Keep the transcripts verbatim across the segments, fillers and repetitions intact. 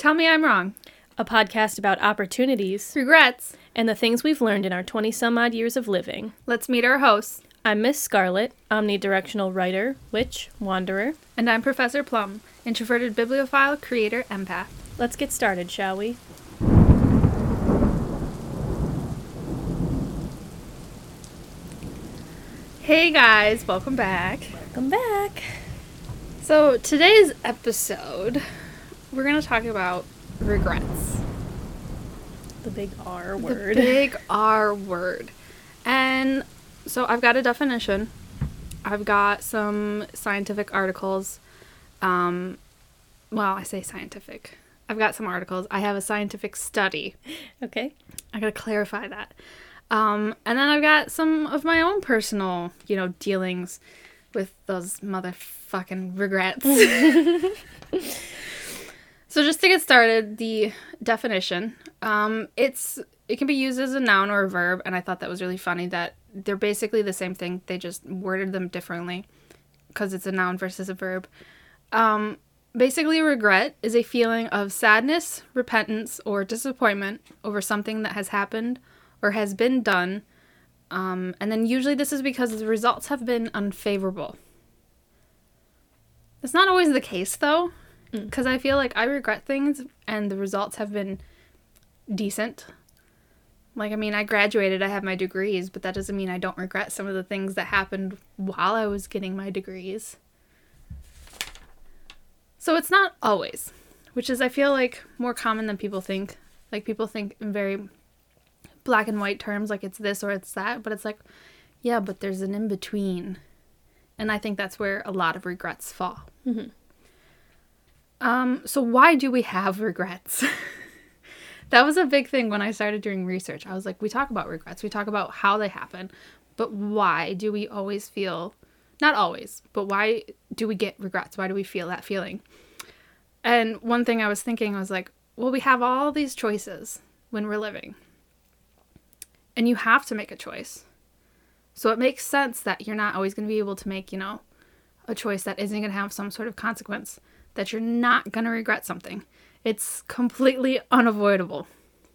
Tell Me I'm Wrong. A podcast about opportunities, Regrets. and the things we've learned in our twenty-some-odd years of living. Let's meet our hosts. I'm Miss Scarlet, omnidirectional writer, witch, wanderer. And I'm Professor Plum, introverted bibliophile, creator, empath. Let's get started, shall we? Hey guys, welcome back. Welcome back. So today's episode, we're going to talk about regrets. The big R word. The big R word. And so I've got a definition. I've got some scientific articles. Um, well, I say scientific. I've got some articles. I have a scientific study. Okay. I gotta clarify that. Um, and then I've got some of my own personal, you know, dealings with those motherfucking regrets. So just to get started, the definition, um, it's it can be used as a noun or a verb, and I thought that was really funny that they're basically the same thing. They just worded them differently because it's a noun versus a verb. Um, basically, regret is a feeling of sadness, repentance, or disappointment over something that has happened or has been done, um, and then usually this is because the results have been unfavorable. That's not always the case, though. Because I feel like I regret things and the results have been decent. Like, I mean, I graduated, I have my degrees, but that doesn't mean I don't regret some of the things that happened while I was getting my degrees. So it's not always, which is, I feel like, more common than people think. Like, people think in very black and white terms, like it's this or it's that, but it's like, yeah, but there's an in-between. And I think that's where a lot of regrets fall. Mm-hmm. Um, so why do we have regrets? That was a big thing when I started doing research. I was like, we talk about regrets. We talk about how they happen. But why do we always feel, not always, but why do we get regrets? Why do we feel that feeling? And one thing I was thinking, I was like, well, we have all these choices when we're living. And you have to make a choice. So it makes sense that you're not always going to be able to make, you know, a choice that isn't going to have some sort of consequence. That you're not going to regret something. It's completely unavoidable.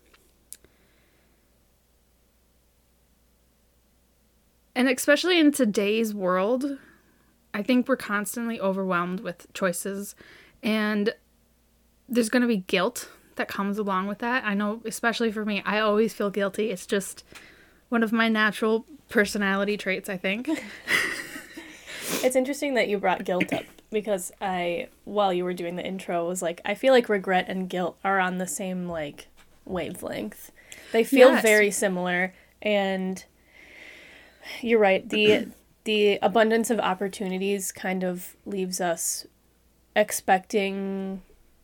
And especially in today's world, I think we're constantly overwhelmed with choices. And there's going to be guilt that comes along with that. I know, especially for me, I always feel guilty. It's just one of my natural personality traits, I think. It's interesting that you brought guilt up. Because I, while you were doing the intro, was like, I feel like regret and guilt are on the same, like, wavelength. They feel Yes. very similar, and you're right, the the abundance of opportunities kind of leaves us expecting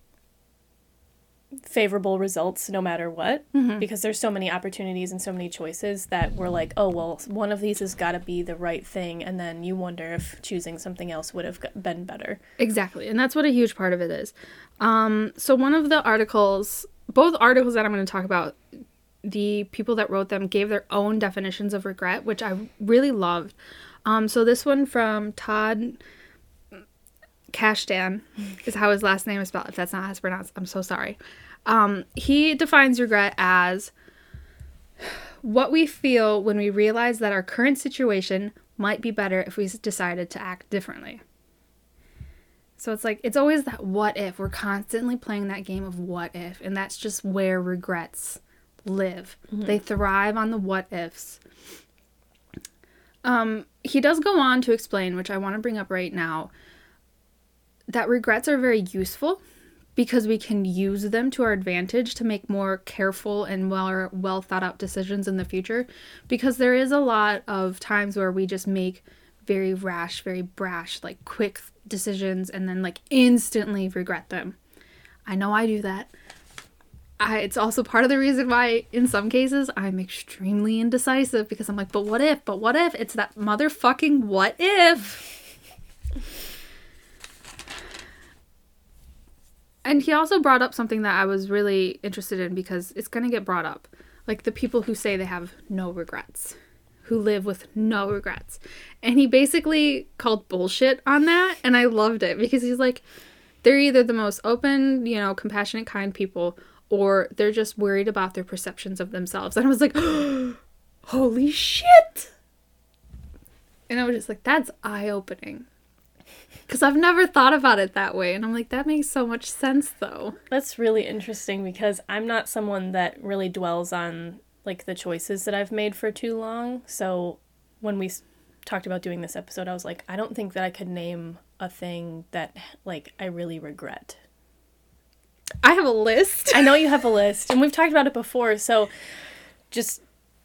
favorable results no matter what, Mm-hmm. because there's so many opportunities and so many choices that we're like, oh, well, one of these has got to be the right thing, and then you wonder if choosing something else would have been better. Exactly, and that's what a huge part of it is. Um, so one of the articles, both articles that I'm going to talk about, the people that wrote them gave their own definitions of regret, which I really loved. Um, so this one from Todd Kashdan is how his last name is spelled. If that's not how it's pronounced, I'm so sorry. Um, he defines regret as what we feel when we realize that our current situation might be better if we decided to act differently. So it's like, it's always that what if. We're constantly playing that game of what if, and that's just where regrets live. Mm-hmm. They thrive on the what ifs. Um, he does go on to explain, which I want to bring up right now, that regrets are very useful because we can use them to our advantage to make more careful and well, well thought out decisions in the future. Because there is a lot of times where we just make very rash, very brash, like quick decisions and then like instantly regret them. I know I do that. I, it's also part of the reason why in some cases I'm extremely indecisive, because I'm like, but what if, but what if? It's that motherfucking what if. And he also brought up something that I was really interested in, because it's going to get brought up. Like the people who say they have no regrets, who live with no regrets. And he basically called bullshit on that. And I loved it because he's like, they're either the most open, you know, compassionate, kind people, or they're just worried about their perceptions of themselves. And I was like, oh, holy shit. And I was just like, that's eye-opening. Because I've never thought about it that way. And I'm like, that makes so much sense, though. That's really interesting because I'm not someone that really dwells on, like, the choices that I've made for too long. So when we talked about doing this episode, I was like, I don't think that I could name a thing that, like, I really regret. I have a list. I know you have a list. And we've talked about it before. So just,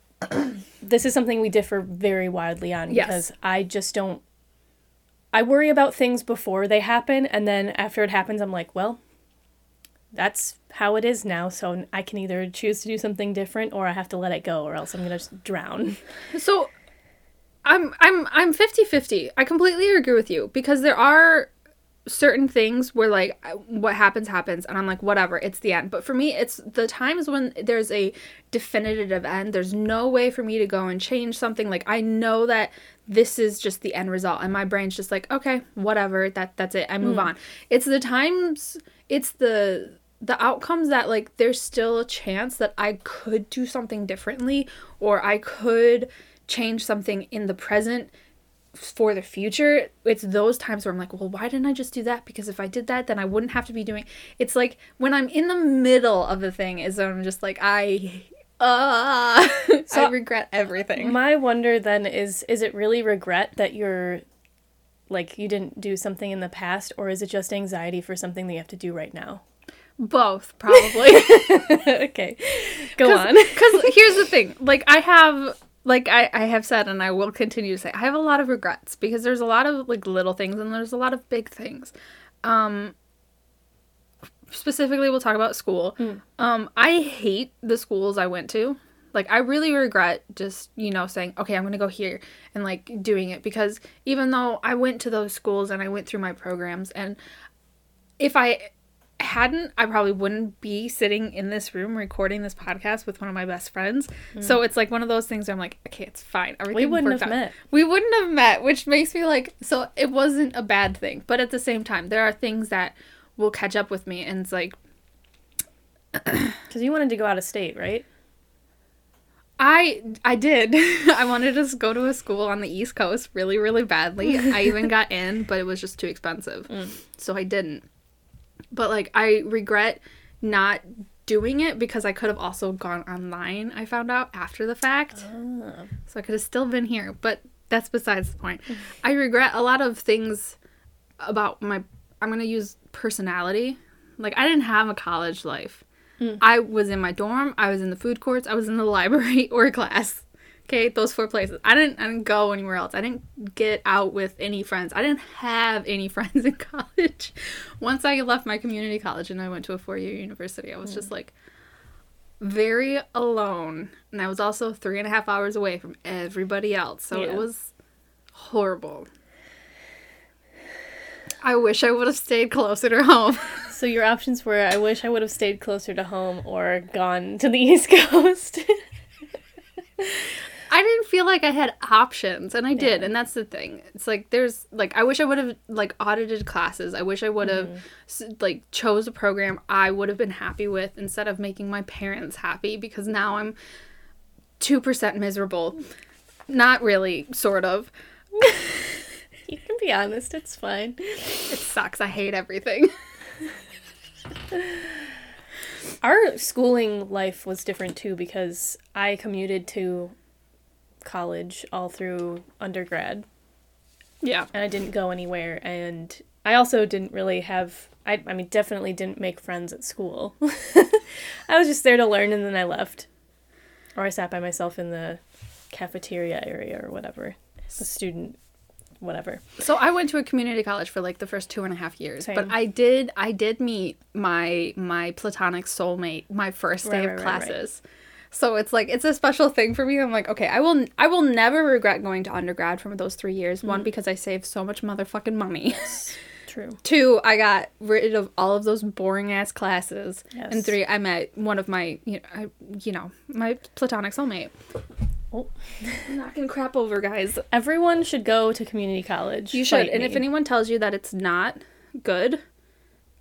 this is something we differ very widely on. Yes. Because I just don't, I worry about things before they happen, and then after it happens, I'm like, well, that's how it is now, so I can either choose to do something different, or I have to let it go, or else I'm gonna just drown. So, I'm I'm I'm fifty-fifty. I completely agree with you, because there are certain things where, like, what happens happens, and I'm like, whatever, it's the end. But for me, it's the times when there's a definitive end. There's no way for me to go and change something. Like, I know that this is just the end result, and my brain's just like, okay, whatever, that that's it, I move mm. on. It's the times, it's the the outcomes that, like, there's still a chance that I could do something differently, or I could change something in the present for the future. It's those times where I'm like, well, why didn't I just do that? Because if I did that, then I wouldn't have to be doing. It's like when I'm in the middle of the thing is when I'm just like, I uh so I regret everything. My wonder then is is it really regret that you're, like, you didn't do something in the past, or is it just anxiety for something that you have to do right now? Both, probably. Okay, go Cause, on. Because here's the thing, like, I have Like I, I have said, and I will continue to say, I have a lot of regrets, because there's a lot of, like, little things and there's a lot of big things. Um, specifically, we'll talk about school. Mm. Um, I hate the schools I went to. Like, I really regret just, you know, saying, okay, I'm going to go here and, like, doing it. Because even though I went to those schools and I went through my programs, and if I hadn't, I probably wouldn't be sitting in this room recording this podcast with one of my best friends. Mm. So it's like one of those things where I'm like, okay, it's fine. Everything we wouldn't have out. met. We wouldn't have met, which makes me like, so it wasn't a bad thing. But at the same time, there are things that will catch up with me, and it's like, because you wanted to go out of state, right? I I did. I wanted to go to a school on the East Coast really, really badly. I even got in, but it was just too expensive. Mm. So I didn't. But, like, I regret not doing it because I could have also gone online, I found out, after the fact. Oh. So I could have still been here. But that's besides the point. I regret a lot of things about my, I'm going to use personality. Like, I didn't have a college life. Mm. I was in my dorm. I was in the food courts. I was in the library or class. Okay, those four places. I didn't I didn't go anywhere else. I didn't get out with any friends. I didn't have any friends in college. Once I left my community college and I went to a four-year university, I was mm. just, like, very alone. And I was also three and a half hours away from everybody else. So yeah. It was horrible. I wish I would have stayed closer to home. So your options were, I wish I would have stayed closer to home or gone to the East Coast. I didn't feel like I had options, and I did, yeah. And that's the thing. It's like, there's, like, I wish I would have, like, audited classes. I wish I would have, mm-hmm. like, chose a program I would have been happy with instead of making my parents happy, because now I'm two percent miserable. Not really, sort of. You can be honest, it's fine. It sucks. I hate everything. Our schooling life was different, too, because I commuted to college all through undergrad. Yeah. And I didn't go anywhere, and I also didn't really have, I, I mean, definitely didn't make friends at school. I was just there to learn, and then I left. Or I sat by myself in the cafeteria area or whatever. A student, whatever. So I went to a community college for, like, the first two and a half years. Same. But I did, I did meet my, my platonic soulmate my first day right, of right, classes. Right, right. So it's like, it's a special thing for me. I'm like, okay, I will I will never regret going to undergrad from those three years. Mm-hmm. One, because I saved so much motherfucking money. Yes, true. Two, I got rid of all of those boring-ass classes. Yes. And three, I met one of my, you know, I, you know, my platonic soulmate. Oh. I'm knocking crap over, guys. Everyone should go to community college. You should. And me. If anyone tells you that it's not good,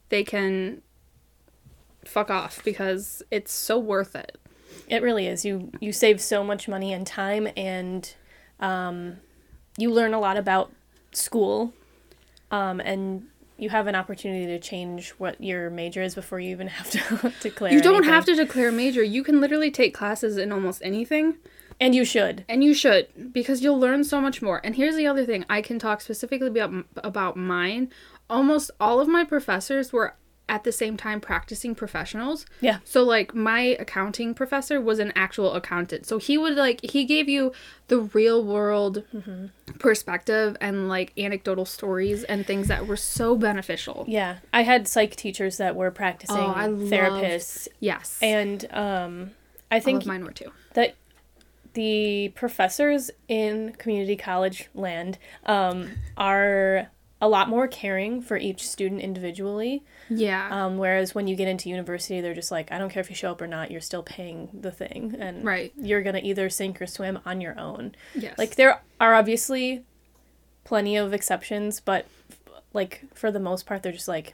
they can fuck off because it's so worth it. It really is. You you save so much money and time, and um, you learn a lot about school, um, and you have an opportunity to change what your major is before you even have to declare You don't anything. have to declare a major. You can literally take classes in almost anything. And you should. And you should, because you'll learn so much more. And here's the other thing. I can talk specifically about, about mine. Almost all of my professors were at the same time practicing professionals. Yeah. So, like, my accounting professor was an actual accountant. So he would, like, he gave you the real world mm-hmm. perspective and, like, anecdotal stories and things that were so beneficial. Yeah. I had psych teachers that were practicing oh, I therapists. Loved, yes. And um, I think all of mine were too. That the professors in community college land um, are a lot more caring for each student individually. Yeah. Um, whereas when you get into university, they're just like, I don't care if you show up or not, you're still paying the thing. And right. you're going to either sink or swim on your own. Yes. Like, there are obviously plenty of exceptions, but, like, for the most part, they're just like,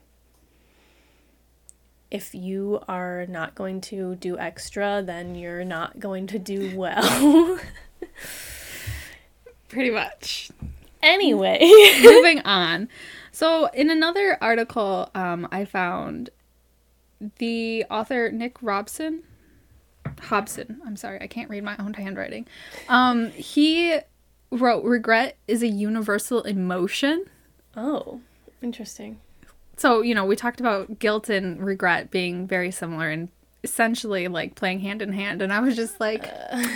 if you are not going to do extra, then you're not going to do well. Pretty much. Anyway. Moving on. So, in another article um, I found, the author Nick Robson, Hobson, I'm sorry, I can't read my own handwriting. Um, he wrote, regret is a universal emotion. Oh, interesting. So, you know, we talked about guilt and regret being very similar and essentially, like, playing hand in hand. And I was just like, uh...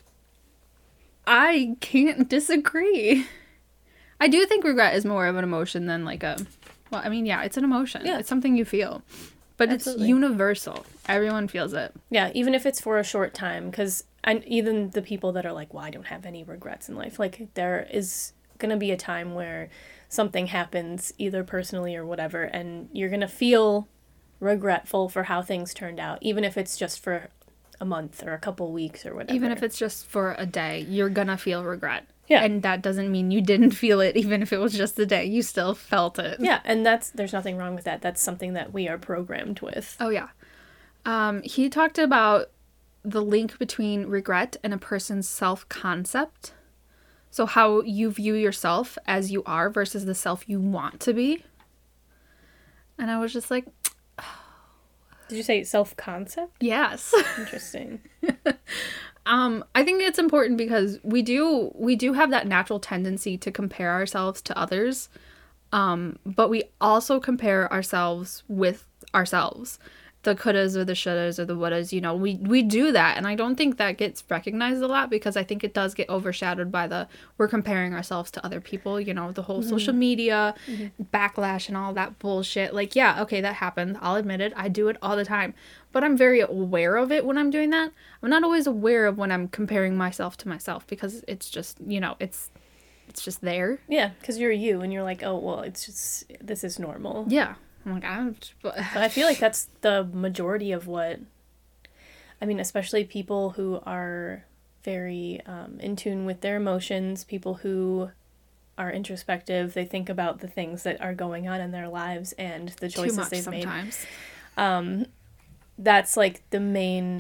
I can't disagree. I do think regret is more of an emotion than, like, a... Well, I mean, yeah, it's an emotion. Yeah. It's something you feel. But Absolutely. It's universal. Everyone feels it. Yeah, even if it's for a short time. Because even the people that are like, well, I don't have any regrets in life. Like, there is going to be a time where something happens, either personally or whatever, and you're going to feel regretful for how things turned out, even if it's just for a month or a couple weeks or whatever. Even if it's just for a day, you're going to feel regret. Yeah. And that doesn't mean you didn't feel it, even if it was just a day. You still felt it. Yeah, and that's there's nothing wrong with that. That's something that we are programmed with. Oh, yeah. Um, he talked about the link between regret and a person's self-concept. So how you view yourself as you are versus the self you want to be. And I was just like... Oh. Did you say self-concept? Yes. Interesting. um, I think it's important because we do we do have that natural tendency to compare ourselves to others. Um, but we also compare ourselves with ourselves. The couldas or the shouldas or the wouldas, you know, we, we do that. And I don't think that gets recognized a lot because I think it does get overshadowed by the, we're comparing ourselves to other people, you know, the whole mm-hmm. social media mm-hmm. backlash and all that bullshit. Like, yeah, okay, that happened. I'll admit it. I do it all the time. But I'm very aware of it when I'm doing that. I'm not always aware of when I'm comparing myself to myself because it's just, you know, it's, it's just there. Yeah, because you're you and you're like, oh, well, it's just, this is normal. Yeah. I'm like, I'm just... But I feel like that's the majority of what, I mean, especially people who are very um, in tune with their emotions, people who are introspective, they think about the things that are going on in their lives and the choices Too much they've sometimes. made. Um, that's like the main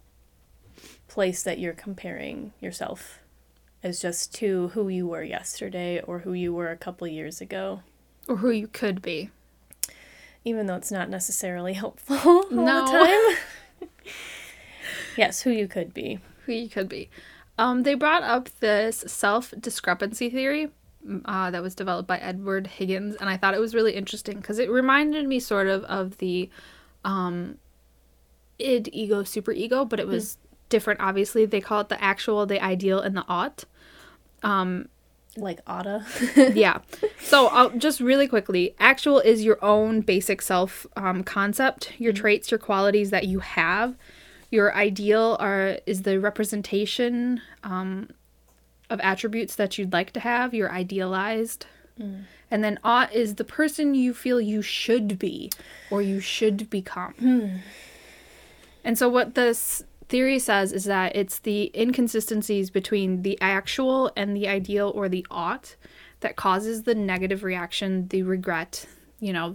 place that you're comparing yourself as just to who you were yesterday or who you were a couple years ago. Or who you could be. Even though it's not necessarily helpful all no. the time. Yes, who you could be. Who you could be. Um, they brought up this self-discrepancy theory uh, that was developed by Edward Higgins, and I thought it was really interesting because it reminded me sort of of the um, id, ego, superego, but it was mm. different, obviously. They call it the actual, the ideal, and the ought. Um Like oughta. Yeah. So I'll just really quickly, actual is your own basic self um, concept, your mm-hmm. traits, your qualities that you have. Your ideal are is the representation um, of attributes that you'd like to have. You're idealized. Mm. And then ought is the person you feel you should be or you should become. Mm. And so what this theory says is that it's the inconsistencies between the actual and the ideal or the ought that causes the negative reaction, the regret, you know, the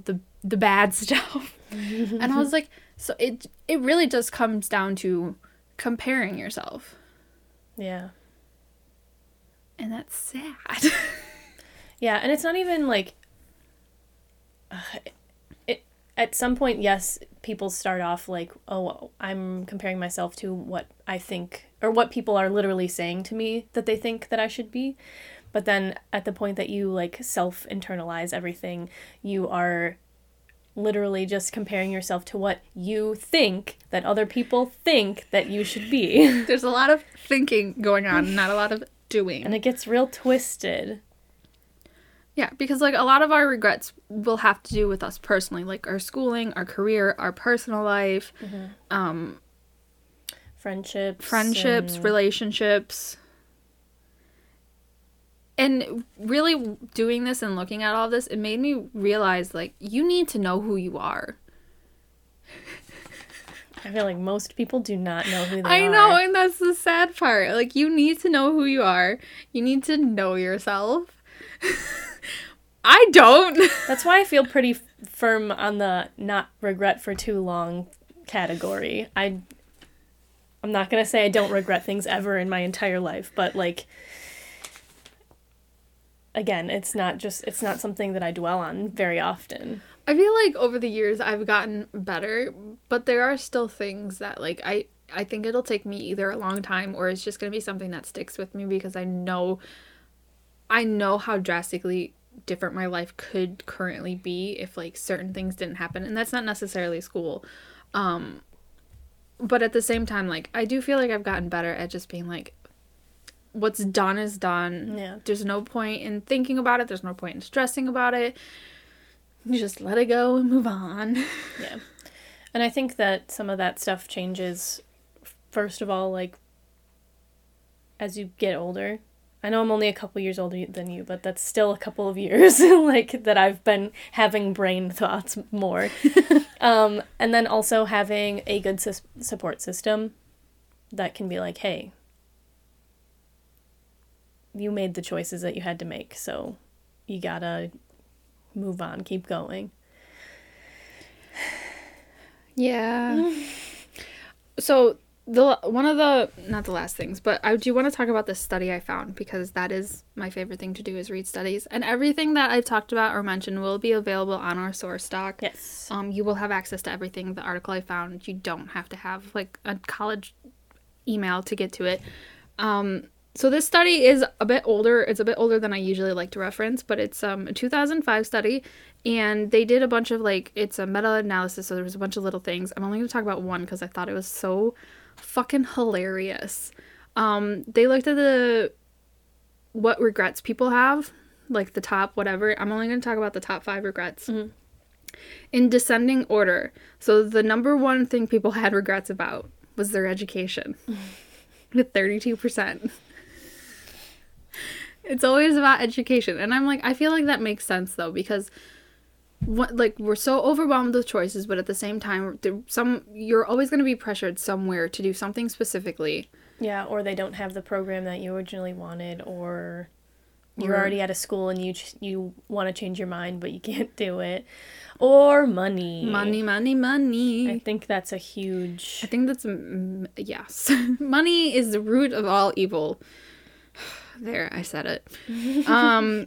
the bad stuff. And I was like, so it it really just comes down to comparing yourself. Yeah. And that's sad. Yeah, and it's not even like uh, it at some point, yes, people start off like, oh, I'm comparing myself to what I think, or what people are literally saying to me that they think that I should be. But then at the point that you like self-internalize everything, you are literally just comparing yourself to what you think that other people think that you should be. There's a lot of thinking going on, not a lot of doing. And it gets real twisted. Yeah, because like a lot of our regrets will have to do with us personally, like our schooling, our career, our personal life, Mm-hmm. um, Friendships. friendships, and... relationships. And really doing this and looking at all this, it made me realize, like, you need to know who you are. I feel like most people do not know who they I are. know, and that's the sad part. Like, you need to know who you are. You need to know yourself. I don't. That's why I feel pretty f- firm on the not regret for too long category. I, I'm not going to say I don't regret things ever in my entire life, but, like... Again, it's not just, it's not something that I dwell on very often. I feel like over the years I've gotten better, but there are still things that, like, I, I think it'll take me either a long time or it's just going to be something that sticks with me because I know, I know how drastically different my life could currently be if, like, certain things didn't happen. And that's not necessarily school. Um, but at the same time, like, I do feel like I've gotten better at just being like, what's done is done. Yeah. There's no point in thinking about it. There's no point in stressing about it. You just let it go and move on. Yeah. And I think that some of that stuff changes, first of all, like, as you get older. I know I'm only a couple years older than you, but that's still a couple of years, like, that I've been having brain thoughts more. um, and then also having a good su- support system that can be like, hey, you made the choices that you had to make, so you gotta move on, keep going. Yeah. So the one of the, not the last things, but I do want to talk about this study I found because that is my favorite thing to do is read studies. And everything that I've talked about or mentioned will be available on our source doc. Yes. Um, you will have access to everything. The article I found, you don't have to have like a college email to get to it. Um, So this study is a bit older. It's a bit older than I usually like to reference, but it's um, a two thousand five study, and they did a bunch of, like, it's a meta-analysis, so there was a bunch of little things. I'm only going to talk about one because I thought it was so fucking hilarious. Um, they looked at the, what regrets people have, like the top whatever. I'm only going to talk about the top five regrets. Mm-hmm. In descending order. So the number one thing people had regrets about was their education, with thirty-two percent. It's always about education. And I'm like, I feel like that makes sense, though, because what, like, we're so overwhelmed with choices, but at the same time, there, some you're always going to be pressured somewhere to do something specifically. Yeah, or they don't have the program that you originally wanted, or you're Or- already at a school and you ch- you want to change your mind, but you can't do it. Or money. Money, money, money. I think that's a huge... I think that's, mm, yes. Money is the root of all evil. There, I said it. Um,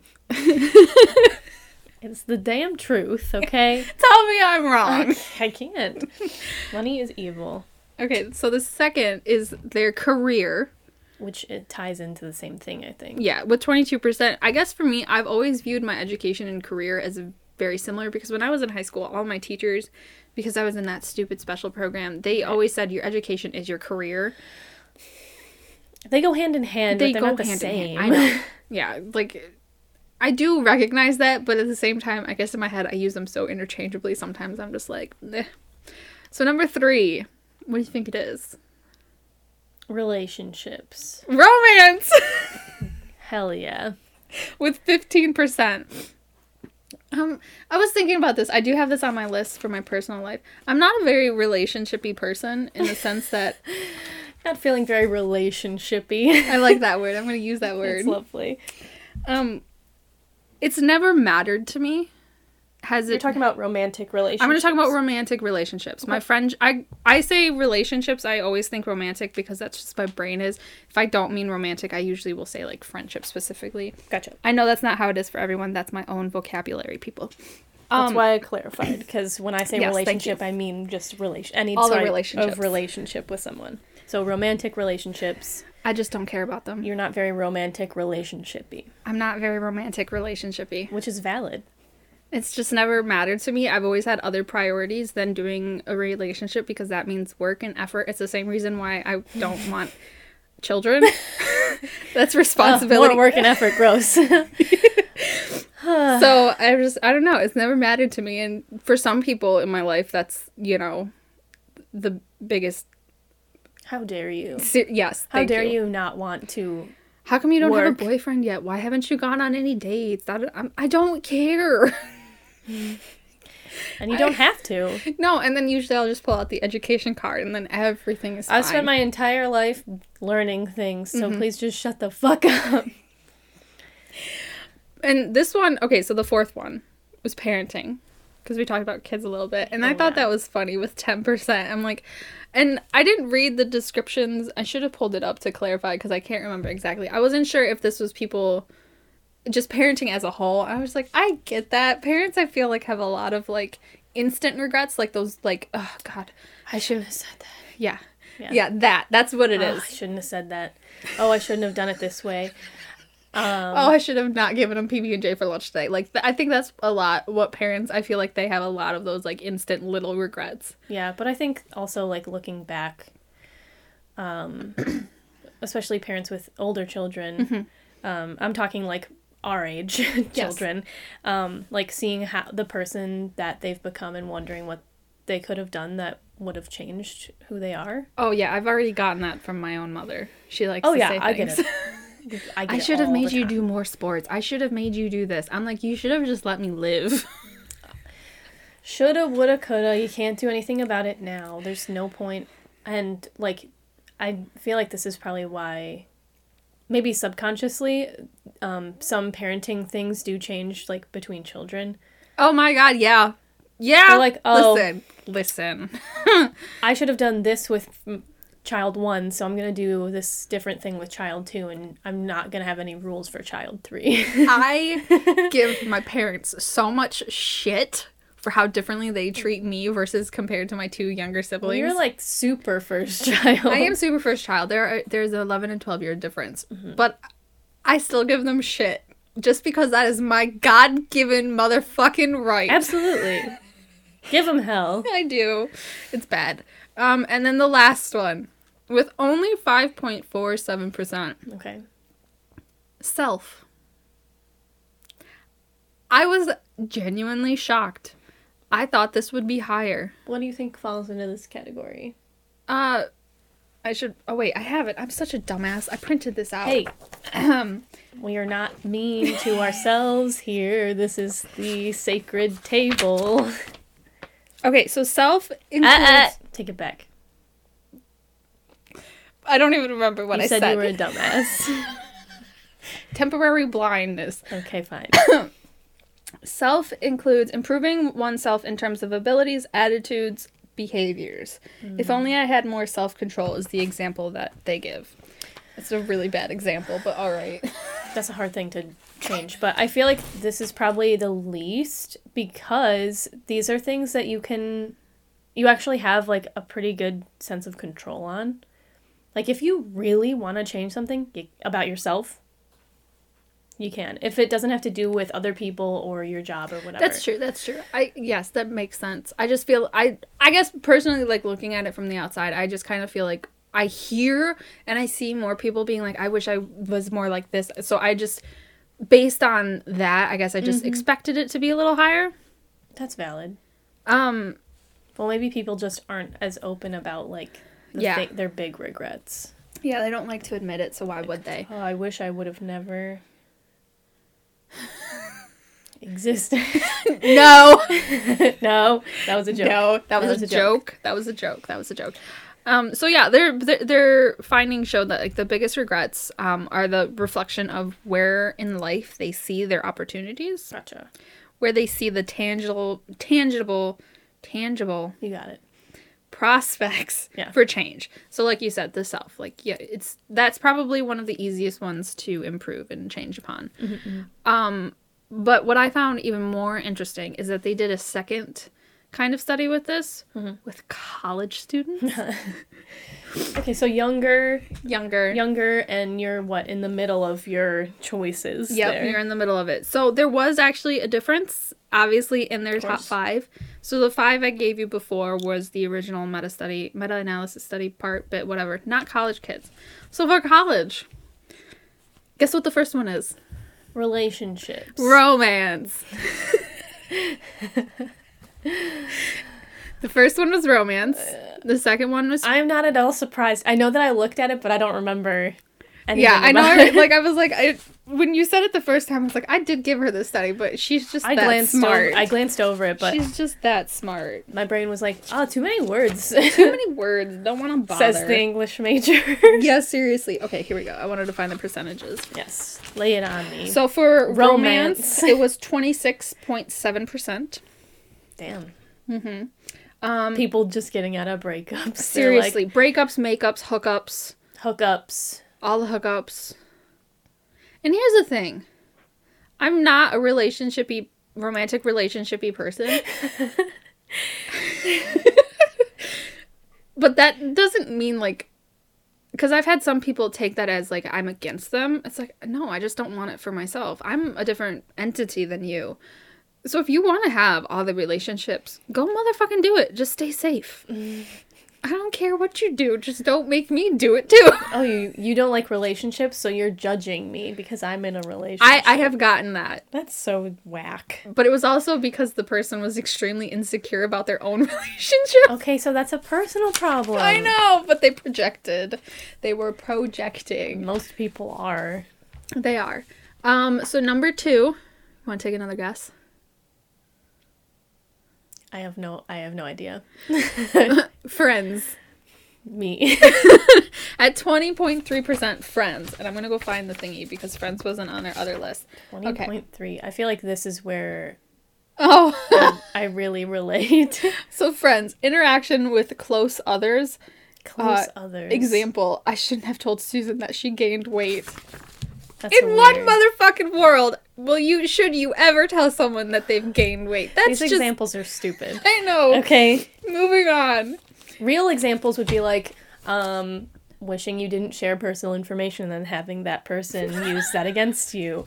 It's the damn truth, okay? tell me I'm wrong. I can't. Money is evil. Okay, so the second is their career. Which it ties into the same thing, I think. Yeah, with twenty-two percent. I guess for me, I've always viewed my education and career as very similar because when I was in high school, all my teachers, because I was in that stupid special program, they always said your education is your career. They go hand in hand, They but they're go not the hand in same. hand. I know. Yeah, like, I do recognize that, but at the same time, I guess in my head, I use them so interchangeably. Sometimes I'm just like, eh. So number three, what do you think it is? Relationships. Romance! Hell yeah. With fifteen percent. Um, I was thinking about this. I do have this on my list for my personal life. I'm not a very relationshipy person in the sense that Not feeling very relationshipy. I like that word. I'm going to use that word. It's lovely. Um, it's never mattered to me has You're it talking about romantic relationships. I'm going to talk about romantic relationships. Okay. My friend, I I say relationships, I always think romantic because that's just my brain is. If I don't mean romantic, I usually will say like friendship specifically. Gotcha. I know that's not how it is for everyone. That's my own vocabulary, people. That's um, why I clarified, because when I say yes, relationship, I mean just relation. Any All type the relationships. of relationship with someone. So romantic relationships. I just don't care about them. You're not very romantic relationshipy. I'm not very romantic relationshipy. Which is valid. It's just never mattered to me. I've always had other priorities than doing a relationship because that means work and effort. It's the same reason why I don't want children. That's responsibility. Oh, more work and effort, gross. So I just, I don't know. It's never mattered to me. And for some people in my life, that's, you know, the biggest. How dare you? Se- yes. How dare you. you not want to How come you don't work. have a boyfriend yet? Why haven't you gone on any dates? That, I'm, I don't care. And you don't I, have to. No, and then usually I'll just pull out the education card and then everything is fine. I've spent my entire life learning things, so mm-hmm. please just shut the fuck up. And this one, okay, so the fourth one was parenting. Because we talked about kids a little bit. And oh, I thought yeah. that was funny with ten percent. I'm like, and I didn't read the descriptions. I should have pulled it up to clarify because I can't remember exactly. I wasn't sure if this was people just parenting as a whole. I was like, I get that. Parents, I feel like, have a lot of like instant regrets. Like those, like, oh God, I shouldn't have said that. Yeah. Yeah, yeah that. That's what it oh, is. I shouldn't have said that. Oh, I shouldn't have done it this way. Um, oh, I should have not given them P B and J for lunch today. Like, th- I think that's a lot. What parents, I feel like they have a lot of those, like, instant little regrets. Yeah, but I think also, like, looking back, um, especially parents with older children, mm-hmm. um, I'm talking, like, our age children, yes. um, like, seeing how the person that they've become and wondering what they could have done that would have changed who they are. Oh, yeah, I've already gotten that from my own mother. She likes oh, to yeah, say I things. get it. I, I should have made you do more sports. I should have made you do this. I'm like, you should have just let me live. Shoulda, woulda, coulda. You can't do anything about it now. There's no point. And, like, I feel like this is probably why, maybe subconsciously, um, some parenting things do change, like, between children. Oh, my God, yeah. Yeah. They're like, oh. Listen. Listen. I should have done this with child one, so I'm going to do this different thing with child two, and I'm not going to have any rules for child three. I give my parents so much shit for how differently they treat me versus compared to my two younger siblings. Well, you're like super first child. I am super first child. There are, there's an eleven and twelve year difference, mm-hmm. but I still give them shit just because that is my God-given motherfucking right. Absolutely. Give them hell. I do. It's bad. Um, and then the last one. With only five point four seven percent. Okay. Self. I was genuinely shocked. I thought this would be higher. What do you think falls into this category? Uh, I should... Oh, wait. I have it. I'm such a dumbass. I printed this out. Hey. We are not mean to ourselves here. This is the sacred table. Okay, so self includes... Uh, uh, take it back. I don't even remember what you I said. You said you were a dumbass. Temporary blindness. Okay, fine. Self includes improving oneself in terms of abilities, attitudes, behaviors. Mm. If only I had more self-control is the example that they give. It's a really bad example, but all right. That's a hard thing to change. But I feel like this is probably the least because these are things that you can... You actually have, like, a pretty good sense of control on. Like, if you really want to change something about yourself, you can. If it doesn't have to do with other people or your job or whatever. That's true. That's true. I yes, that makes sense. I just feel I I guess personally, like, looking at it from the outside, I just kind of feel like I hear and I see more people being like, I wish I was more like this. So I just, based on that, I guess I just mm-hmm. expected it to be a little higher. That's valid. Um, well, maybe people just aren't as open about, like, the yeah. th- their big regrets. Yeah, they don't like to admit it, so why would they? Oh, I wish I would have never existed. No. No, that was a joke. No, that, that was, was a joke. joke. That was a joke. That was a joke. Um, so yeah, their their findings showed that, like, the biggest regrets um, are the reflection of where in life they see their opportunities. Gotcha. where they see the tangible, tangible, tangible You got it. prospects Yeah. for change. So like you said, the self, like, yeah, it's, that's probably one of the easiest ones to improve and change upon. Mm-hmm. Um, but what I found even more interesting is that they did a second kind of study with this, Mm-hmm. with college students. Okay, so younger, Younger. younger, and you're what, in the middle of your choices? Yep, there. you're in the middle of it. So there was actually a difference, obviously, in their top course. five. So the five I gave you before was the original meta study, meta-analysis study part, but whatever. Not college kids. So for college, guess what the first one is? Relationships. Romance. The first one was romance. The second one was... I'm not at all surprised. I know that I looked at it, but I don't remember anything Yeah, I know. about I, it. like, I was like... I, when you said it the first time, I was like, I did give her this study, but she's just I that glanced smart. Over, I glanced over it, but She's just that smart. my brain was like, oh, too many words. Too many words. Don't want to bother. Says the English major. Yeah, seriously. Okay, here we go. I wanted to find the percentages. Yes, lay it on me. So for romance, Romance. it was twenty-six point seven percent. Damn. Mm-hmm. Um, People just getting out of breakups. seriously, breakups, makeups, hookups, They're like, hookups. all the hookups. And here's the thing. I'm not a relationshipy, romantic relationshipy person. But that doesn't mean, like, because I've had some people take that as, like, I'm against them. It's like, no, I just don't want it for myself. I'm a different entity than you. So if you want to have all the relationships, go motherfucking do it. Just stay safe. I don't care what you do. Just don't make me do it too. Oh, you you don't like relationships, so you're judging me because I'm in a relationship. I, I have gotten that. That's so whack. But it was also because the person was extremely insecure about their own relationship. Okay, so that's a personal problem. I know, but they projected. They were projecting. Most people are. They are. Um, so number two, want to take another guess? I have no I have no idea. Friends. Me. At twenty point three percent friends. And I'm going to go find the thingy because friends wasn't on our other list. twenty point three. I feel like this is where Oh. I really relate. So friends, interaction with close others. Close Uh, others. Example, I shouldn't have told Susan that she gained weight. That's In so one weird. motherfucking world, will you, should you ever tell someone that they've gained weight? That's These just, examples are stupid. I know. Okay. Moving on. Real examples would be like, um, wishing you didn't share personal information and then having that person use that against you.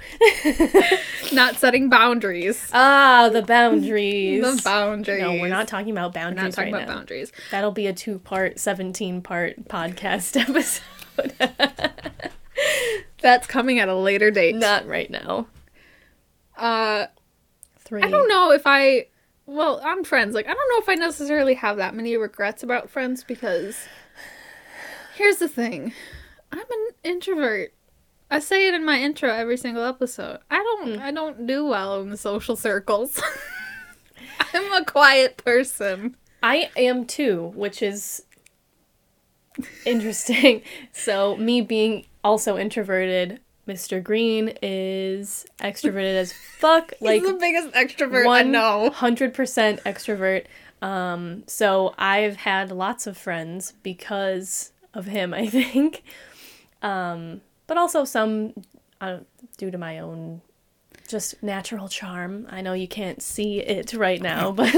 Not setting boundaries. Ah, the boundaries. The boundaries. No, we're not talking about We're boundaries not talking right about now. boundaries. That'll be a two-part, seventeen-part podcast episode. That's coming at a later date. Not right now. Uh, Three. I don't know if I... Well, on Friends, like, I don't know if I necessarily have that many regrets about Friends because... Here's the thing. I'm an introvert. I say it in my intro every single episode. I don't Hmm. I don't do well in the social circles. I'm a quiet person. I am too, which is interesting. So, me being also introverted, Mister Green is extroverted as fuck. Like, He's the biggest extrovert I one know. hundred percent extrovert. Um, so I've had lots of friends because of him, I think. Um, but also some uh, due to my own just natural charm. I know you can't see it right now, but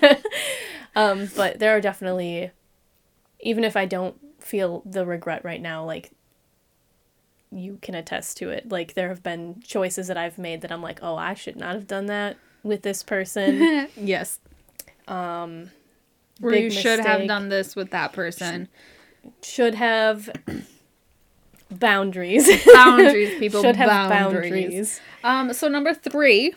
um, but there are definitely, even if I don't feel the regret right now, like, you can attest to it. Like, there have been choices that I've made that I'm like, oh, I should not have done that with this person. Yes. Um, Or big you should have mistake. done this with that person. Should have boundaries. Boundaries, people. Should have boundaries. boundaries. Um, so number three,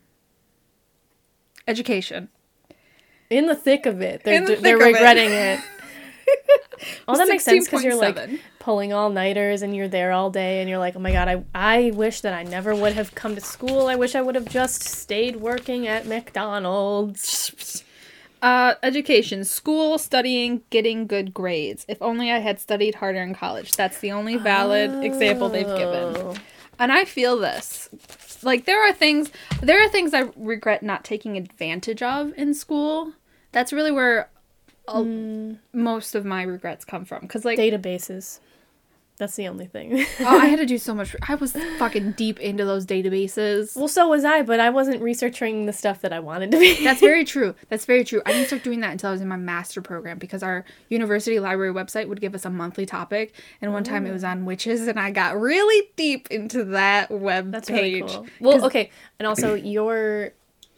education. In the thick of it, they're In the d- they're thick of it. regretting it. Oh, that makes sense because you're like sixteen point seven. pulling all nighters and you're there all day and you're like, oh my god, I I wish that I never would have come to school. I wish I would have just stayed working at McDonald's. Uh, education, school, studying, getting good grades. If only I had studied harder in college. That's the only valid example they've given. Oh. And I feel this. like there are things there are things I regret not taking advantage of in school. That's really where uh, mm. most of my regrets come from. Because like databases. That's the only thing. Oh, I had to do so much. I was fucking deep into those databases. Well, so was I, but I wasn't researching the stuff that I wanted to be. That's very true. That's very true. I didn't start doing that until I was in my master program because our university library website would give us a monthly topic. And one time it was on witches, and I got really deep into that web That's page. Really cool. Well, okay. And also, your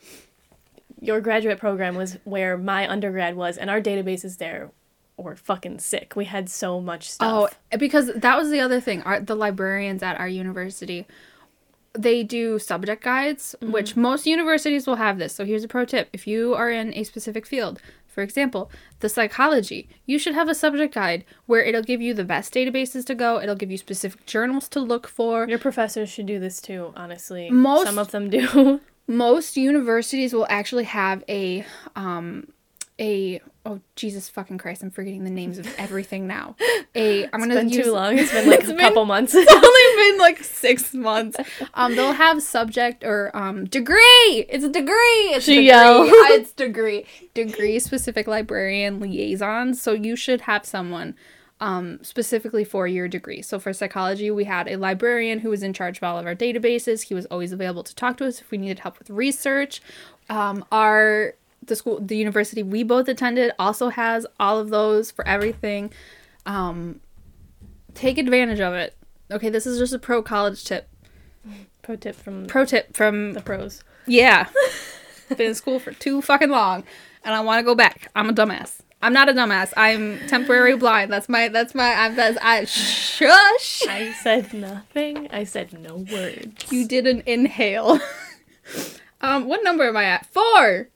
your graduate program was where my undergrad was, and our databases there were fucking sick. We had so much stuff. Oh, because that was the other thing. Our, the librarians at our university, they do subject guides, mm-hmm. which most universities will have this. So here's a pro tip. If you are in a specific field, for example, the psychology, you should have a subject guide where it'll give you the best databases to go. It'll give you specific journals to look for. Your professors should do this too, honestly. Most, Some of them do. Most universities will actually have a... um. A oh Jesus fucking Christ! I'm forgetting the names of everything now. A I'm gonna it's been use, too long. It's been like it's a been, couple months. It's only been like six months. Um, they'll have subject or um degree. It's a degree. It's she degree. yelled. It's degree. Degree specific librarian liaisons. So you should have someone um specifically for your degree. So for psychology, we had a librarian who was in charge of all of our databases. He was always available to talk to us if we needed help with research. Um, our The school, the university we both attended also has all of those for everything. Um, take advantage of it. Okay, this is just a pro college tip. Pro tip from pro tip from the pros. Yeah, been in school for too fucking long, and I want to go back. I'm a dumbass. I'm not a dumbass. I'm temporarily blind. That's my. That's my. I'm. That's I. Shush. I said nothing. I said no words. You didn't inhale. Um, what number am I at? Four!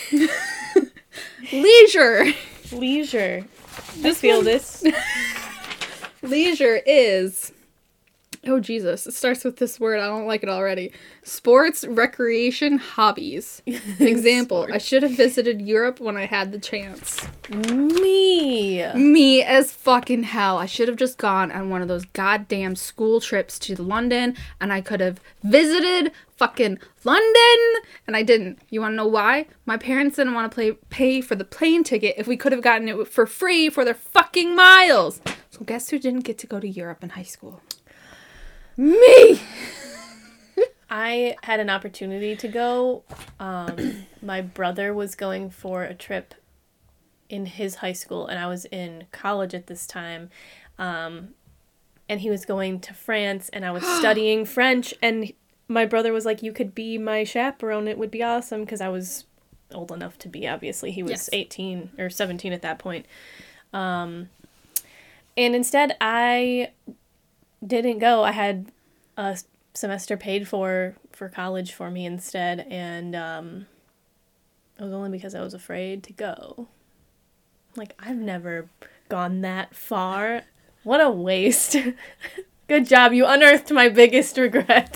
Leisure! Leisure. I feel this. Leisure is... Oh, Jesus. It starts with this word. I don't like it already. Sports, recreation, hobbies. Example. I should have visited Europe when I had the chance. Me. Me as fucking hell. I should have just gone on one of those goddamn school trips to London, and I could have visited fucking London, and I didn't. You want to know why? My parents didn't want to play, pay for the plane ticket if we could have gotten it for free for their fucking miles. So guess who didn't get to go to Europe in high school? Me! I had an opportunity to go. Um, my brother was going for a trip in his high school, and I was in college at this time. Um, and he was going to France, and I was studying French, and my brother was like, you could be my chaperone. It would be awesome, because I was old enough to be, obviously. He was yes. eighteen or seventeen at that point. Um, and instead, I... didn't go. I had a semester paid for for college for me instead, and um, it was only because I was afraid to go. Like, I've never gone that far. What a waste. Good job. You unearthed my biggest regret.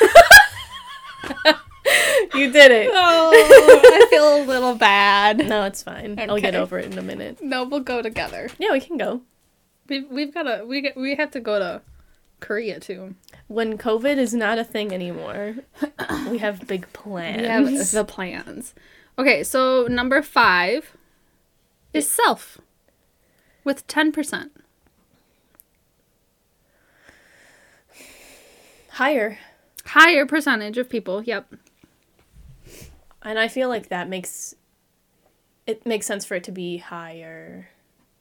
You did it. Oh, I feel a little bad. No, it's fine. Okay. I'll get over it in a minute. No, we'll go together. Yeah, we can go. We've, we've got to, we, we have to go to Korea too. When COVID is not a thing anymore, we have big plans. We have the plans. Okay, so number five is self with ten percent. Higher. Higher percentage of people, yep. And I feel like that makes, it makes sense for it to be higher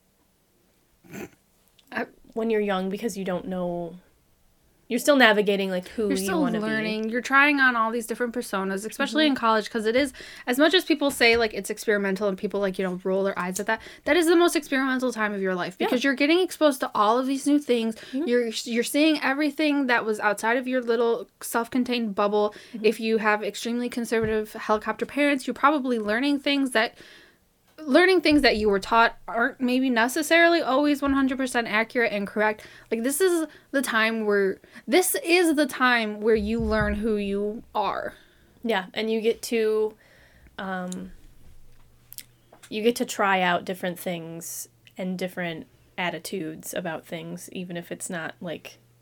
I, when you're young, because you don't know, you're still navigating like who you're you still want to be. learning. You're trying on all these different personas, especially mm-hmm. in college, because it is, as much as people say like it's experimental and people like, you know, roll their eyes at that, that is the most experimental time of your life, because yeah. you're getting exposed to all of these new things. Mm-hmm. You're you're seeing everything that was outside of your little self-contained bubble. Mm-hmm. If you have extremely conservative helicopter parents, you're probably learning things that learning things that you were taught aren't maybe necessarily always one hundred percent accurate and correct. Like, this is the time where, this is the time where you learn who you are. Yeah, and you get to, um, you get to try out different things and different attitudes about things, even if it's not, like,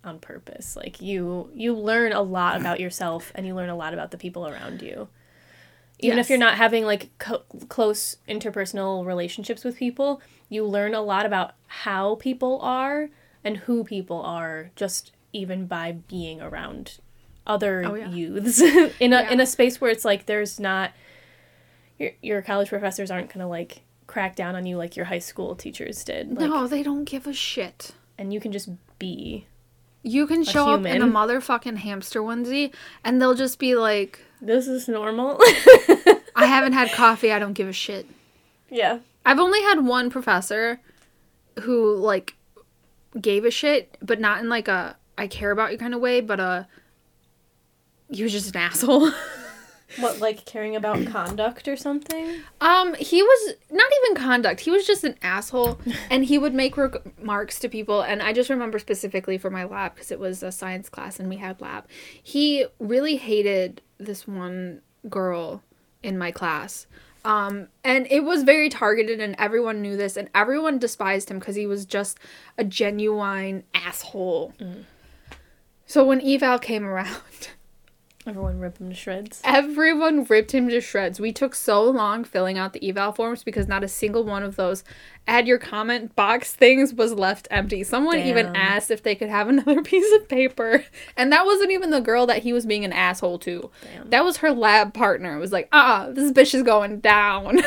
on purpose. Like, you you learn a lot about yourself, and you learn a lot about the people around you. Even Yes. if you're not having, like, co- close interpersonal relationships with people, you learn a lot about how people are and who people are, just even by being around other Oh, yeah. youths in a Yeah. in a space where it's like there's not your your college professors aren't gonna like crack down on you like your high school teachers did. Like, No, they don't give a shit. and you can just be. You can show up in a human. motherfucking hamster onesie, and they'll just be like, This is normal. I haven't had coffee, I don't give a shit. Yeah. I've only had one professor who, like, gave a shit, but not in, like, a I care about you kind of way, but, uh, he was just an asshole. What, like caring about conduct or something? Um, he was not even conduct. He was just an asshole, and he would make re- remarks to people. And I just remember specifically for my lab, because it was a science class and we had lab. He really hated this one girl in my class. Um, and it was very targeted, and everyone knew this, and everyone despised him because he was just a genuine asshole. Mm. So when eval came around, Everyone ripped him to shreds. everyone ripped him to shreds. We took so long filling out the eval forms because not a single one of those add your comment box things was left empty. Someone even Damn. asked if they could have another piece of paper. And that wasn't even the girl that he was being an asshole to. Damn. That was her lab partner. It was like, uh-uh, this bitch is going down.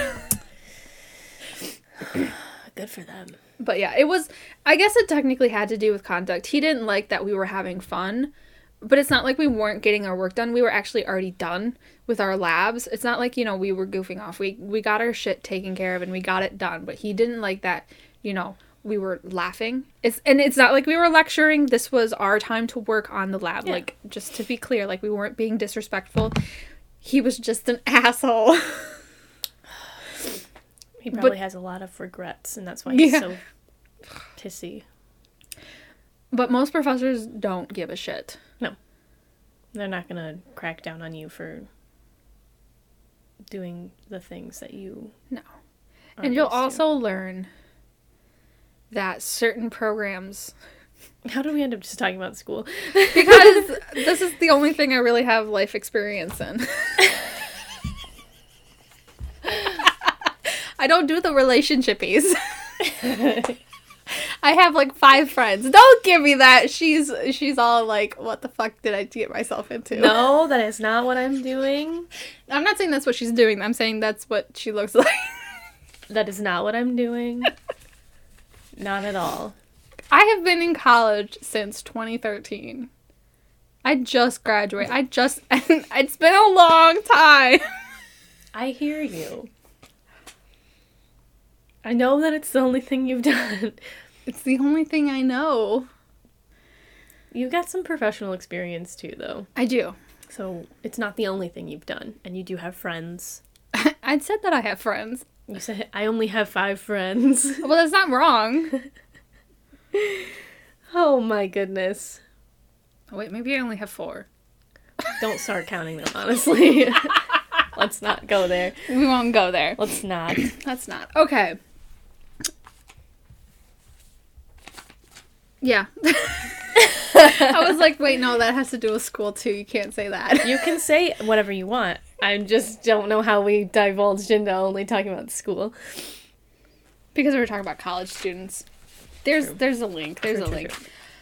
Good for them. But yeah, it was, I guess it technically had to do with conduct. He didn't like that we were having fun. But it's not like we weren't getting our work done. We were actually already done with our labs. It's not like, you know, we were goofing off. We we got our shit taken care of and we got it done. But he didn't like that, you know, we were laughing. It's and it's not like we were lecturing. This was our time to work on the lab. Yeah. Like, just to be clear, like, we weren't being disrespectful. He was just an asshole. He probably But- has a lot of regrets, and that's why he's Yeah. so pissy. But most professors don't give a shit. They're not gonna crack down on you for doing the things that you No. aren't And you'll used to. also learn that certain programs... How did we end up just talking about school? Because this is the only thing I really have life experience in. I don't do the relationshipies. I have like five friends. Don't give me that. She's she's all like, what the fuck did I get myself into? No, that is not what I'm doing. I'm not saying that's what she's doing. I'm saying that's what she looks like. That is not what I'm doing. Not at all. I have been in college since twenty thirteen. I just graduated. I just it's been a long time. I hear you. I know that it's the only thing you've done. It's the only thing I know. You've got some professional experience too, though. I do. So it's not the only thing you've done. And you do have friends. I'd said that I have friends. You said, I only have five friends. Well, that's not wrong. Oh my goodness. Oh, wait, maybe I only have four. Don't start counting them, honestly. Let's not go there. We won't go there. Let's not. Let's not. Okay. Yeah. I was like, wait, no, that has to do with school too. You can't say that. You can say whatever you want. I just don't know how we divulged into only talking about school. Because we were talking about college students. There's True. there's a link. There's True, a true, link. true.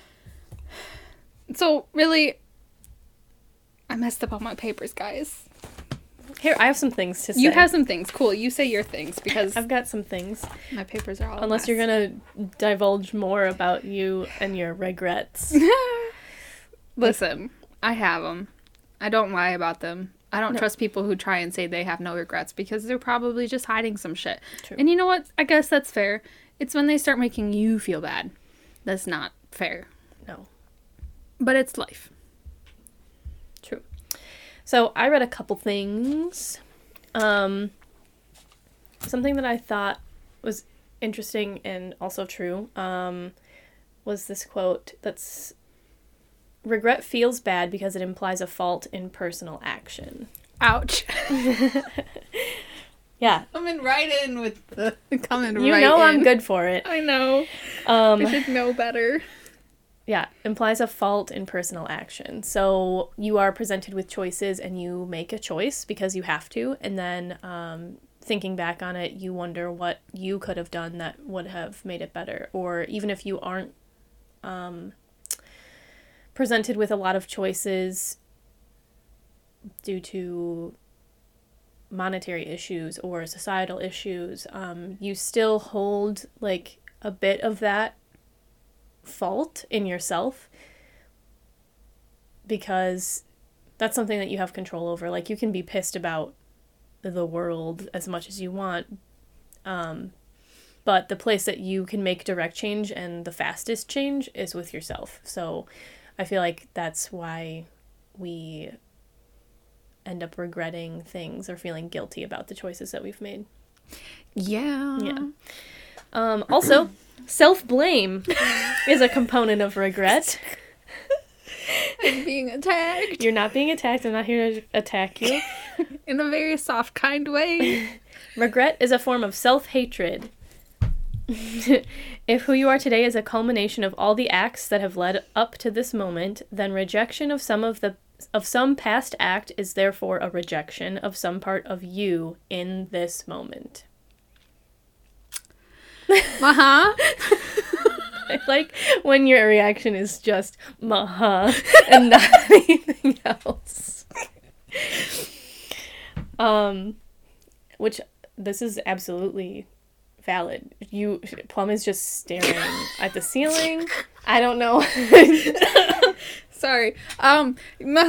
So, really, I messed up on my papers, guys. Here, I have some things to say. You have some things. Cool. You say your things because I've got some things. my papers are all a Unless mess. you're gonna divulge more about you and your regrets. Listen, I have them. I don't lie about them. I don't No. trust people who try and say they have no regrets because they're probably just hiding some shit. True. And you know what? I guess that's fair. It's when they start making you feel bad. That's not fair. No. But it's life. True. So I read a couple things. Um, something that I thought was interesting and also true um, was this quote that's, regret feels bad because it implies a fault in personal action. Ouch. Yeah. Coming right in with the coming You right know in. I'm good for it. I know. Um, I should know better. Yeah, implies a fault in personal action. So you are presented with choices and you make a choice because you have to. And then um, thinking back on it, you wonder what you could have done that would have made it better. Or even if you aren't um, presented with a lot of choices due to monetary issues or societal issues, um, you still hold like a bit of that fault in yourself because that's something that you have control over. Like, you can be pissed about the world as much as you want, um, but the place that you can make direct change and the fastest change is with yourself. So I feel like that's why we end up regretting things or feeling guilty about the choices that we've made. Yeah. Yeah. Um, also, self-blame is a component of regret. I'm being attacked. You're not being attacked. I'm not here to attack you. In a very soft, kind way. Regret is a form of self-hatred. If who you are today is a culmination of all the acts that have led up to this moment, then rejection of some of the of some past act is therefore a rejection of some part of you in this moment. Uh-huh. I like when your reaction is just uh-huh and not anything else. Um, which this is absolutely valid. You, Plum is just staring at the ceiling. I don't know. Sorry. Um,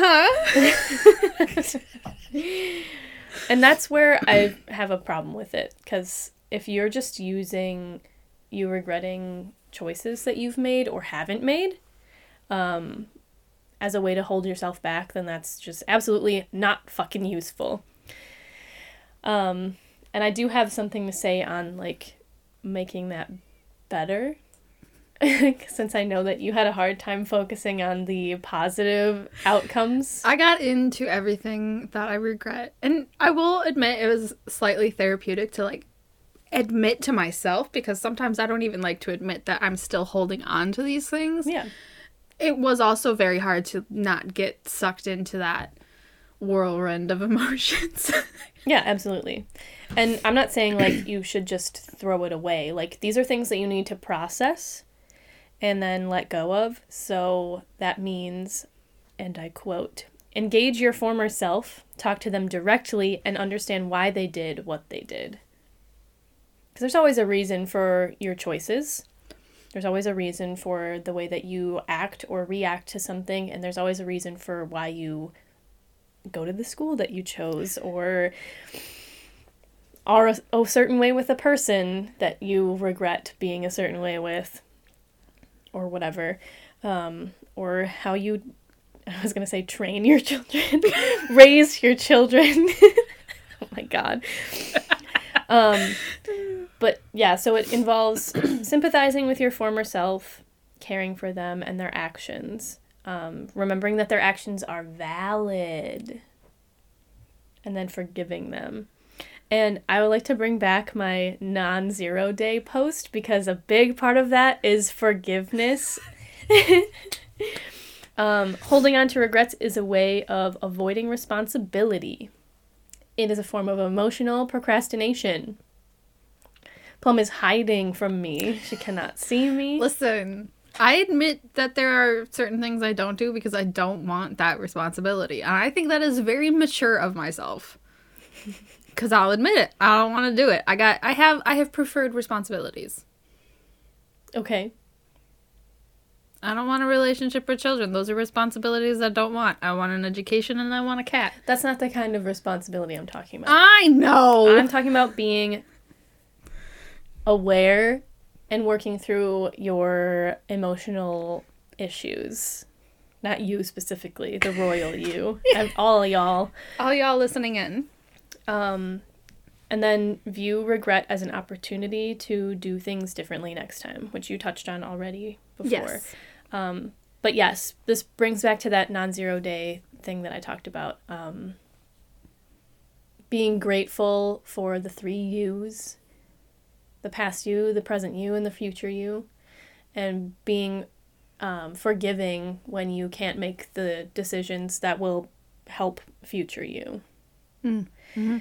uh-huh. And that's where I have a problem with it, because if you're just using you regretting choices that you've made or haven't made um, as a way to hold yourself back, then that's just absolutely not fucking useful. Um, and I do have something to say on, like, making that better. Since I know that you had a hard time focusing on the positive outcomes. I got into everything that I regret. And I will admit it was slightly therapeutic to, like, admit to myself, because sometimes I don't even like to admit that I'm still holding on to these things. Yeah. It was also very hard to not get sucked into that whirlwind of emotions. Yeah, absolutely. And I'm not saying, like, you should just throw it away. Like, these are things that you need to process and then let go of. So that means, and I quote, engage your former self, talk to them directly, and understand why they did what they did. Because there's always a reason for your choices. There's always a reason for the way that you act or react to something, and there's always a reason for why you go to the school that you chose, or are a, a certain way with a person that you regret being a certain way with, or whatever, um, or how you, I was going to say train your children, raise your children. Oh my God. Um, but yeah, so it involves sympathizing with your former self, caring for them and their actions, um, remembering that their actions are valid, and then forgiving them. And I would like to bring back my non-zero day post, because a big part of that is forgiveness. um, holding on to regrets is a way of avoiding responsibility. It is a form of emotional procrastination. Plum is hiding from me. She cannot see me. Listen, I admit that there are certain things I don't do because I don't want that responsibility. And I think that is very mature of myself. Because I'll admit it. I don't want to do it. I got I have I have preferred responsibilities. Okay. I don't want a relationship with children. Those are responsibilities I don't want. I want an education and I want a cat. That's not the kind of responsibility I'm talking about. I know. I'm talking about being aware and working through your emotional issues. Not you specifically, the royal you. And all y'all. All y'all listening in. Um, and then view regret as an opportunity to do things differently next time, which you touched on already before. Yes. Um, but yes, this brings back to that non-zero day thing that I talked about. Um, being grateful for the three yous, the past you, the present you, and the future you, and being um, forgiving when you can't make the decisions that will help future you. Mm. Mm-hmm.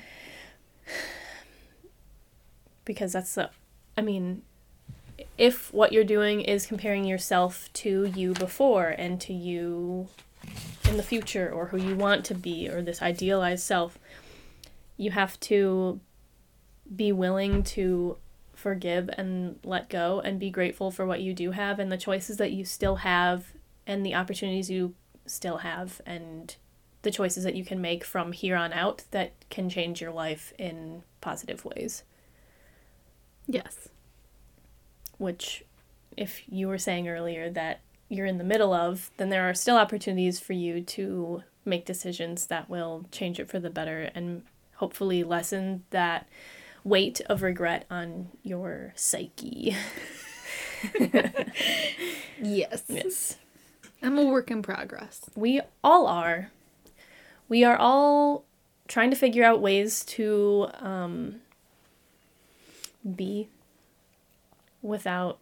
Because that's the, I mean, if what you're doing is comparing yourself to you before and to you in the future, or who you want to be, or this idealized self, you have to be willing to forgive and let go and be grateful for what you do have and the choices that you still have and the opportunities you still have and the choices that you can make from here on out that can change your life in positive ways. Yes. Which, if you were saying earlier that you're in the middle of, then there are still opportunities for you to make decisions that will change it for the better and hopefully lessen that weight of regret on your psyche. Yes. Yes. I'm a work in progress. We all are. We are all trying to figure out ways to um, be without,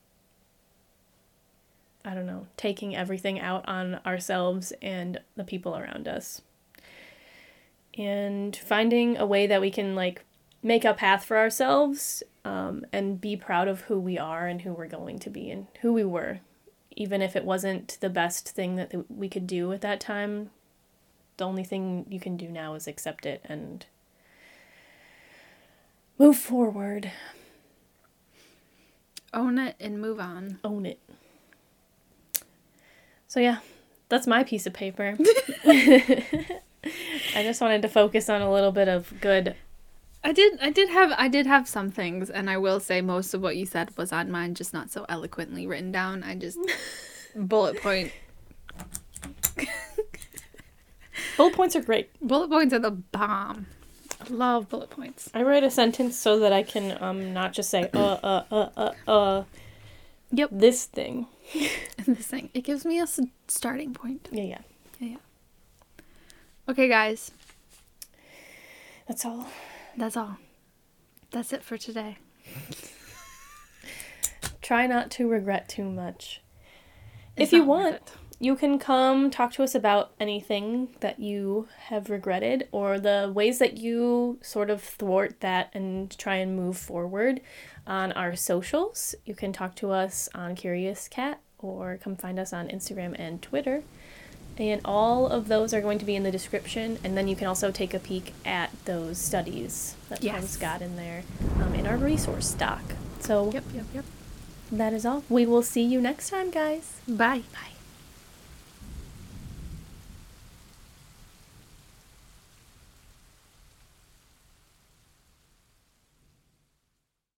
I don't know, taking everything out on ourselves and the people around us. And finding a way that we can, like, make a path for ourselves um, and be proud of who we are and who we're going to be and who we were. Even if it wasn't the best thing that th- we could do at that time, the only thing you can do now is accept it and move forward. Own it and move on. Own it. So yeah, that's my piece of paper. I just wanted to focus on a little bit of good. I did I did have I did have some things, and I will say most of what you said was on mine, just not so eloquently written down. I just bullet point. Bullet points are great. Bullet points are the bomb. I love bullet points. I write a sentence so that I can um not just say uh uh uh uh uh Yep. this thing. This thing. It gives me a s- starting point. Yeah, yeah. Yeah, yeah. Okay, guys. That's all. That's all. That's it for today. Try not to regret too much. It's if you not worth want, it. you can come talk to us about anything that you have regretted or the ways that you sort of thwart that and try and move forward on our socials. You can talk to us on Curious Cat or come find us on Instagram and Twitter. And all of those are going to be in the description. And then you can also take a peek at those studies that Yes. Tom's got in there um, in our resource stock. So Yep, yep, yep. that is all. We will see you next time, guys. Bye. Bye.